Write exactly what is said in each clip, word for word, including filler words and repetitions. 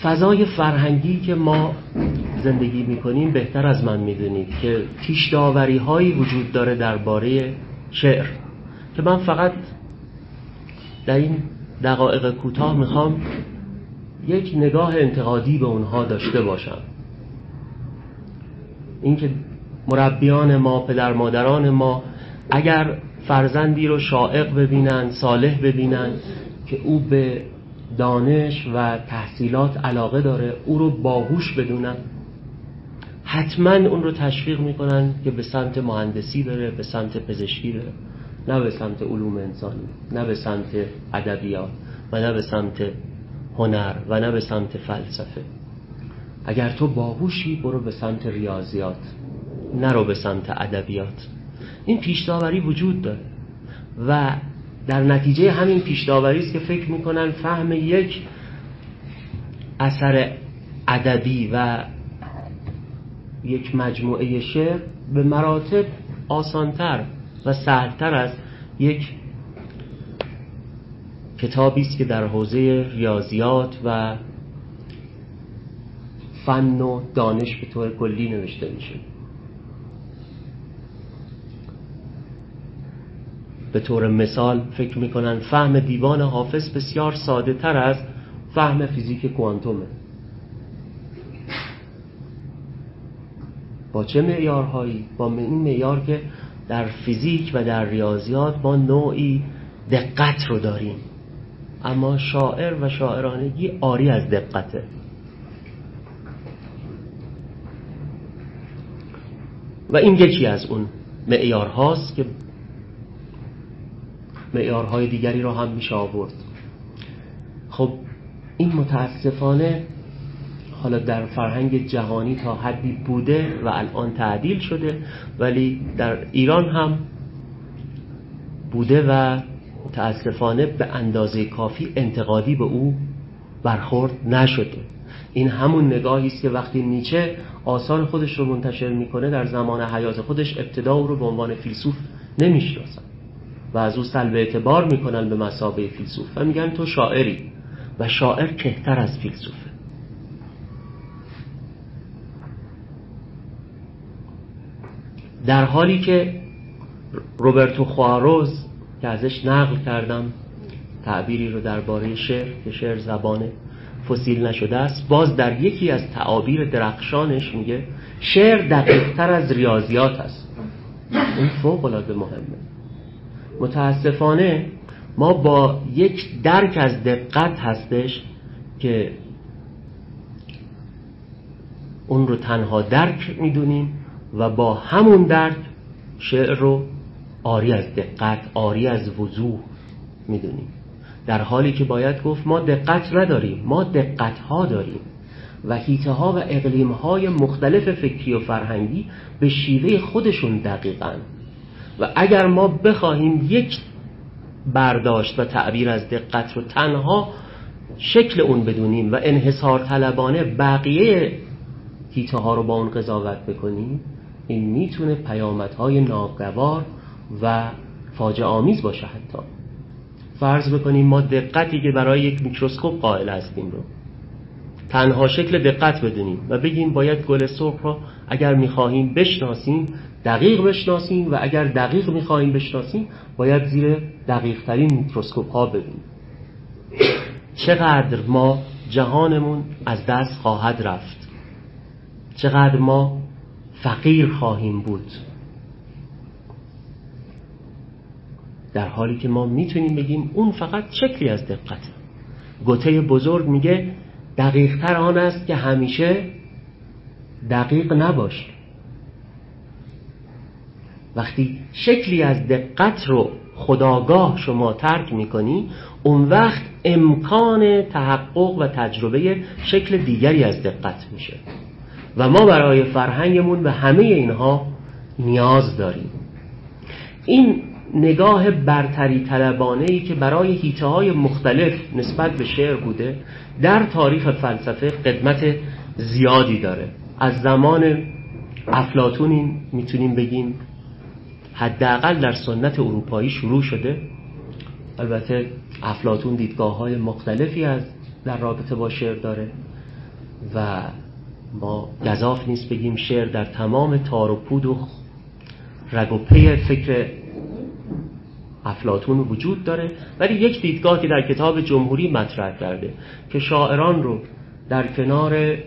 فضای فرهنگی که ما زندگی میکنیم بهتر از من میدونید که پیش داوری هایی وجود داره درباره شعر که من فقط در این دقایق کوتاه میخوام یک نگاه انتقادی به اونها داشته باشم. اینکه مربیان ما، پدر مادران ما اگر فرزندی رو شاعر ببینن، صالح ببینن که او به دانش و تحصیلات علاقه داره، او رو باهوش بدونن، حتما اون رو تشویق میکنن که به سمت مهندسی بره، به سمت پزشکی بره، نه به سمت علوم انسانی، نه به سمت ادبیات و نه به سمت هنر و نه به سمت فلسفه. اگر تو باهوشی برو به سمت ریاضیات، نرو به سمت ادبیات. این پیش‌داوری وجود داره و در نتیجه همین پیش‌داوری است که فکر میکنن فهم یک اثر ادبی و یک مجموعه شعر به مراتب آسانتر و سهلتر از یک کتابی است که در حوزه ریاضیات و فن و دانش به طور کلی نوشته میشه. به طور مثال فکر میکنن فهم دیوان حافظ بسیار ساده تر از فهم فیزیک کوانتومه. با چه معیارهایی؟ با این معیار که در فیزیک و در ریاضیات ما نوعی دقت رو داریم، اما شاعر و شاعرانگی عاری از دقته. و این یکی از اون معیارهاست که معیارهای دیگری رو هم میشه آورد. خب این متاسفانه حالا در فرهنگ جهانی تا حدی بوده و الان تعدیل شده، ولی در ایران هم بوده و متاسفانه به اندازه کافی انتقادی به او برخورد نشده. این همون نگاهی است که وقتی نیچه آثار خودش رو منتشر میکنه در زمان حیات خودش ابتدا او رو به عنوان فیلسوف نمیشناسن و از او سلب اعتبار میکنن به مثابه فیلسوف و میگن تو شاعری، و شاعر کهتر از فیلسوفه. در حالی که روبرتو خواروز که ازش نقل کردم تعبیری رو درباره شعر که شعر زبان فسیل نشده است، باز در یکی از تعابیر درخشانش میگه شعر دقیق‌تر از ریاضیات است. این فوق العاده مهمه. متاسفانه ما با یک درک از دقت هستش که اون رو تنها درک میدونیم و با همون درک شعر رو عاری از دقت، عاری از وضوح میدونیم، در حالی که باید گفت ما دقت نداریم، ما دقت ها داریم و حیطه ها و اقلیم های مختلف فکری و فرهنگی به شیوه خودشون دقیقاً. و اگر ما بخواهیم یک برداشت و تعبیر از دقت رو تنها شکل اون بدونیم و انحصار طلبانه بقیه حیطه ها رو با اون قضاوت بکنیم، این میتونه پیامدهای ناگوار و فاجعه آمیز باشه. حتی فرض بکنیم ما دقتی که برای یک میکروسکوپ قائل هستیم رو تنها شکل دقت بدونیم و بگیم باید گل سرخ رو اگر میخواهیم بشناسیم دقیق بشناسیم و اگر دقیق میخواهیم بشناسیم باید زیر دقیق ترین میکروسکوپ ها ببینیم. چقدر ما جهانمون از دست خواهد رفت، چقدر ما فقیر خواهیم بود، در حالی که ما میتونیم بگیم اون فقط شکلی از دقته. گوته بزرگ میگه دقیق تر آن است که همیشه دقیق نباشه. وقتی شکلی از دقت رو خودآگاه شما ترک میکنی، اون وقت امکان تحقق و تجربه شکل دیگری از دقت میشه و ما برای فرهنگمون به همه اینها نیاز داریم. این نگاه برتری طلبانه‌ای که برای حیطه‌های مختلف نسبت به شعر بوده در تاریخ فلسفه قدمت زیادی داره. از زمان افلاطون این میتونیم بگیم حداقل در سنت اروپایی شروع شده. البته افلاطون دیدگاه‌های مختلفی از در رابطه با شعر داره. و ما گزاف نیست بگیم شعر در تمام تار و پود و رگ و پی فکر افلاطون وجود داره، ولی یک دیدگاه که در کتاب جمهوری مطرح کرده که شاعران رو در کنار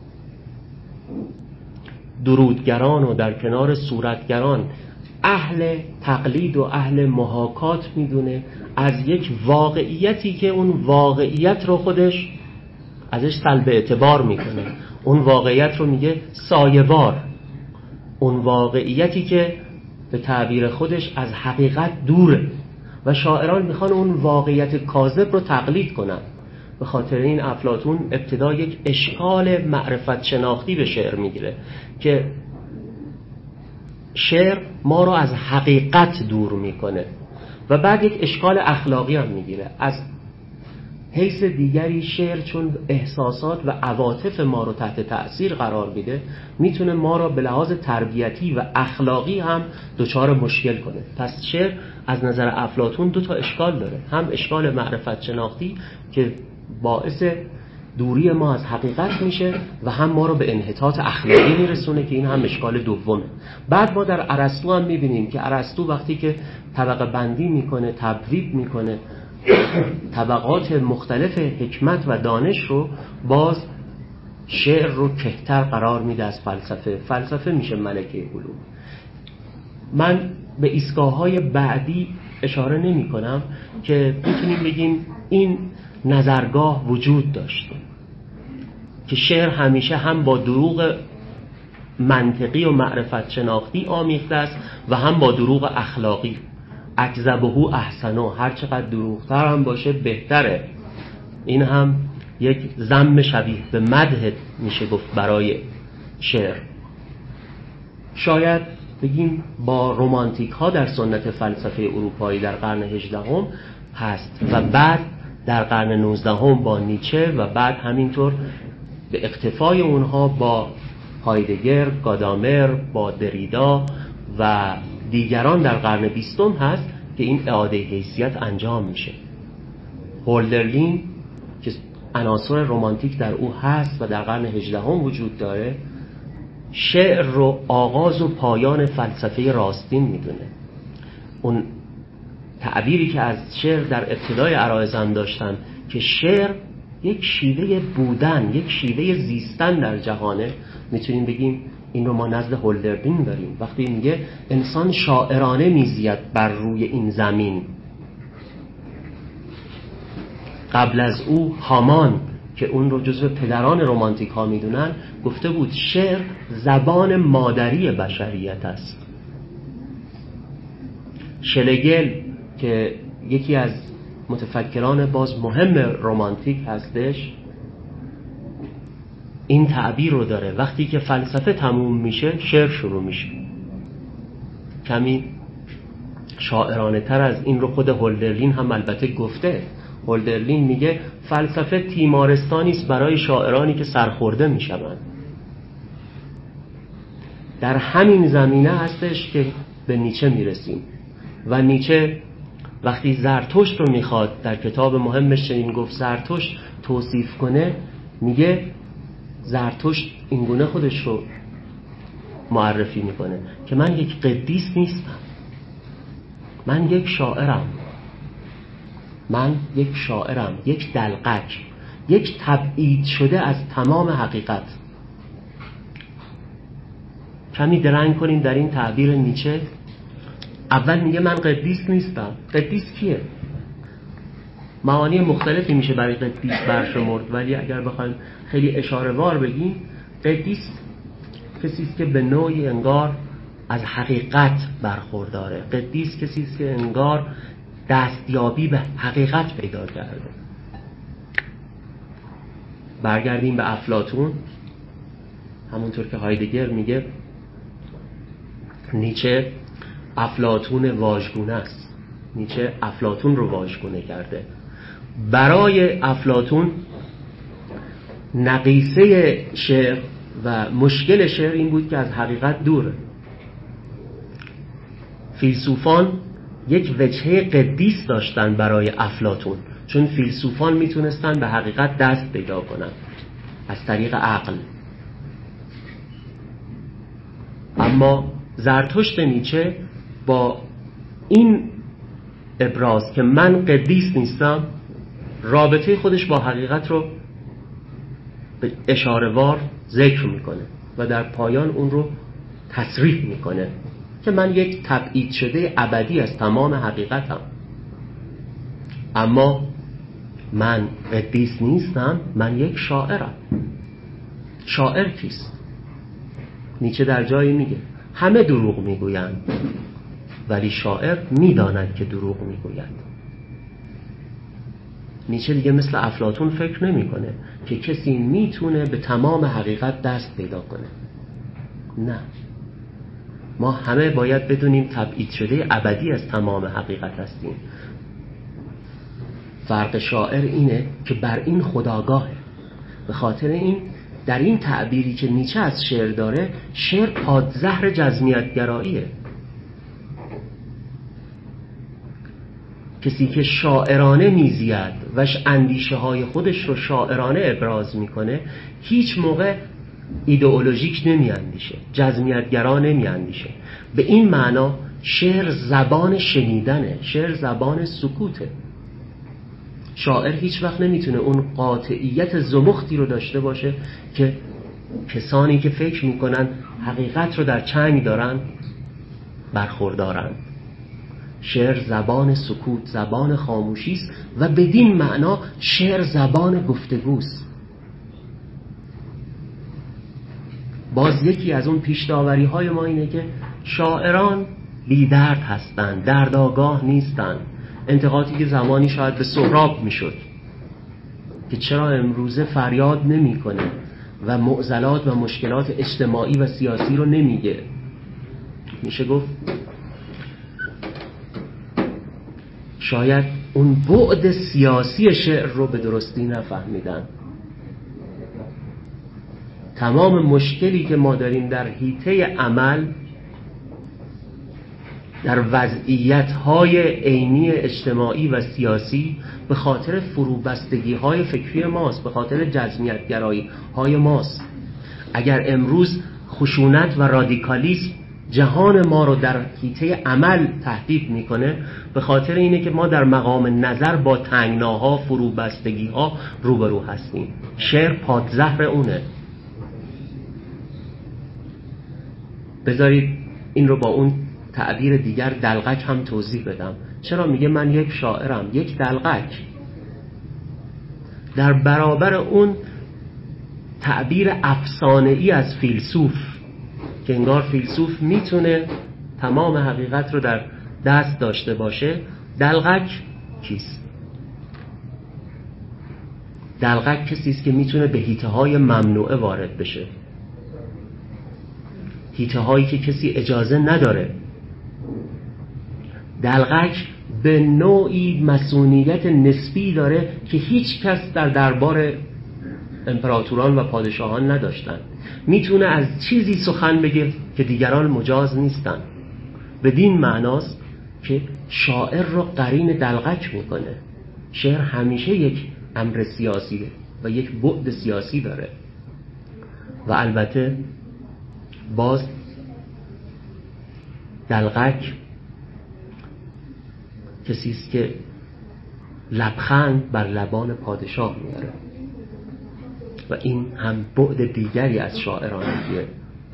درودگران و در کنار صورتگران اهل تقلید و اهل محاکات میدونه از یک واقعیتی که اون واقعیت رو خودش ازش سلب اعتبار میکنه، اون واقعیت رو میگه سایه‌بار، اون واقعیتی که به تعبیر خودش از حقیقت دوره و شاعران میخوان اون واقعیت کاذب رو تقلید کنن. به خاطر این افلاطون ابتدا یک اشکال معرفت شناختی به شعر میگیره که شعر ما رو از حقیقت دور میکنه و بعد یک اشکال اخلاقی هم میگیره. از حیث دیگری شعر چون احساسات و عواطف ما رو تحت تأثیر قرار میده میتونه ما رو به لحاظ تربیتی و اخلاقی هم دچار مشکل کنه. پس شعر از نظر افلاطون دو تا اشکال داره، هم اشکال معرفت شناختی که باعث دوری ما از حقیقت میشه و هم ما رو به انحطاط اخلاقی میرسونه که این هم اشکال دومه. بعد ما در ارسطو هم میبینیم که ارسطو وقتی که طبقه بندی میکنه، تبویب میکنه طبقات مختلف حکمت و دانش رو، باز شعر رو کهتر قرار میده از فلسفه. فلسفه میشه ملکه علوم. من به ایستگاه‌های بعدی اشاره نمی کنم که میتونیم بگیم این نظرگاه وجود داشته که شعر همیشه هم با دروغ منطقی و معرفت شناختی آمیخته است و هم با دروغ اخلاقی. اکذبه احسنو، هر چقدر دروغتر هم باشه بهتره. این هم یک ذم شبیه به مدح میشه گفت برای شعر. شاید بگیم با رومانتیک ها در سنت فلسفه اروپایی در قرن هجدهم هست و بعد در قرن نوزدهم با نیچه و بعد همینطور به اقتفای اونها با هایدگر، گادامر، با دریدا و دیگران در قرن بیستم هست که این اعاده حیثیت انجام میشه. هولدرلین که عناصر رمانتیک در او هست و در قرن هجدهم وجود داره، شعر رو آغاز و پایان فلسفه راستین میدونه. اون تعبیری که از شعر در ابتدای عرایزم داشتن که شعر یک شیوه بودن، یک شیوه زیستن در جهانه، میتونیم بگیم این رو ما نزد هولدرلین داریم وقتی میگه انسان شاعرانه میزید بر روی این زمین. قبل از او هامان که اون رو جزو پدران رمانتیک ها میدونن گفته بود شعر زبان مادری بشریت است. شلگل که یکی از متفکران باز مهم رمانتیک هستش این تعبیر رو داره، وقتی که فلسفه تموم میشه شعر شروع میشه. کمی شاعرانه تر از این رو خود هولدرلین هم البته گفته. هولدرلین میگه فلسفه تیمارستانی است برای شاعرانی که سرخورده میشوند. در همین زمینه هستش که به نیچه میرسیم و نیچه وقتی زرتشت رو میخواد در کتاب مهمش چنین گفت زرتشت توصیف کنه، میگه زرتشت اینگونه خودش رو معرفی میکنه که من یک قدیس نیستم، من یک شاعرم، من یک شاعرم، یک دلقک، یک تبعید شده از تمام حقیقت. کمی درنگ کنیم در این تعبیر نیچه. اول میگه من قدیس نیستم. قدیس کیه؟ معانی مختلفی میشه برای قدیس برشمرد، ولی اگر بخوایم خیلی اشاره وار بگیم، قدیس کسی است که به نوعی انگار از حقیقت برخورداره. قدیس کسی است که انگار دستیابی به حقیقت پیدا کرده. برگردیم به افلاطون. همونطور که هایدگر میگه نیچه افلاطون واژگونه است. نیچه افلاطون رو واژگونه کرده. برای افلاطون نقیصه شعر و مشکل شعر این بود که از حقیقت دوره. فیلسوفان یک وجهه قدیس داشتن برای افلاطون، چون فیلسوفان میتونستن به حقیقت دست پیدا کنن. از طریق عقل. اما زرتشت نیچه با این ابراز که من قدیس نیستم، رابطه خودش با حقیقت رو به اشاره‌وار ذکر میکنه و در پایان اون رو تصریح میکنه که من یک تبعید شده ابدی از تمام حقیقتم. اما من قدیس نیستم، من یک شاعرم. شاعر کیست؟ نیچه در جایی میگه همه دروغ میگویند ولی شاعر میداند که دروغ میگوید. نیچه دیگه مثل افلاطون فکر نمیکنه که کسی میتونه به تمام حقیقت دست پیدا کنه. نه، ما همه باید بدونیم تبعید شده ابدی از تمام حقیقت هستیم. فرق شاعر اینه که بر این خودآگاهه. به خاطر این در این تعبیری که نیچه از شعر داره، شعر پادزهر جزمیت‌گراییه. کسی که شاعرانه میزید و اندیشه های خودش رو شاعرانه ابراز میکنه، هیچ موقع ایدئولوژیک نمیاندیشه، جزمیت‌گرا نمیاندیشه. به این معنا شعر زبان شنیدنه، شعر زبان سکوته. شاعر هیچ وقت نمیتونه اون قاطعیت زمختی رو داشته باشه که کسانی که فکر میکنن حقیقت رو در چنگ دارن برخوردارن. شعر زبان سکوت، زبان خاموشی است و بدین معنا شعر زبان گفتگوست. باز یکی از اون پیش‌داوری های ما اینه که شاعران بی درد هستند، دردآگاه نیستند. انتقادی که زمانی شاید به سهراب میشد که چرا امروزه فریاد نمیکنه و معضلات و مشکلات اجتماعی و سیاسی رو نمیگه. میشه گفت شاید اون بعد سیاسی شعر رو به درستی نفهمیدن. تمام مشکلی که ما داریم در حیطه عمل، در وضعیت‌های عینی اجتماعی و سیاسی، به خاطر فروبستگی‌های فکری ماست، به خاطر جزمیت‌گرایی‌های ماست. اگر امروز خشونت و رادیکالیسم جهان ما رو در حیطه عمل تهدید میکنه، به خاطر اینه که ما در مقام نظر با تنگناها، فروبستگی‌ها روبرو هستیم. شعر پادزهر اونه. بذارید این رو با اون تعبیر دیگر دلقک هم توضیح بدم. چرا میگه من یک شاعرم؟ یک دلقک در برابر اون تعبیر افسانه‌ای از فیلسوف که انگار فیلسوف میتونه تمام حقیقت رو در دست داشته باشه. دلقک کیست؟ دلقک کسی است که میتونه به حیطه های ممنوعه وارد بشه، حیطه هایی که کسی اجازه نداره. دلقک به نوعی مسئولیت نسبی داره که هیچ کس در دربار امپراتوران و پادشاهان نداشتن. میتونه از چیزی سخن بگه که دیگران مجاز نیستن. بدین معناست که شاعر رو قرین دلقک میکنه. شعر همیشه یک امر سیاسی و یک بعد سیاسی داره. و البته باز دلقک کسی است که لبخند بر لبان پادشاه میاره و این هم بعد دیگری از شاعرانگیه.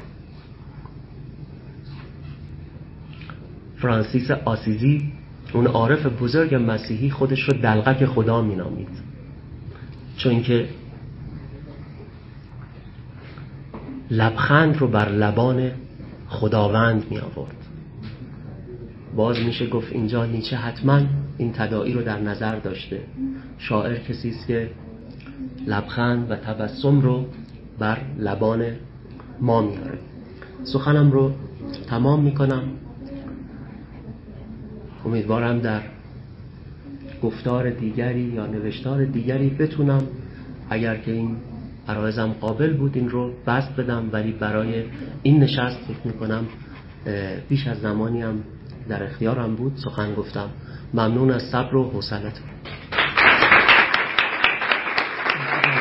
فرانسیس آسیزی، اون عارف بزرگ مسیحی، خودش رو دلقک خدا مینامید، چون که لبخند رو بر لبان خداوند می آورد. باز میشه گفت اینجا نیچه حتما این تداعی رو در نظر داشته. شاعر کسی است که لبخند و تبسم رو بر لبان ما میاره. سخنم رو تمام میکنم. امیدوارم در گفتار دیگری یا نوشتار دیگری بتونم، اگر که این عرایزم قابل بود، این رو بسط بدم، ولی برای این نشست فکر میکنم بیش از زمانی هم در اختیارم بود سخن گفتم. ممنون از صبر و حوصلتون.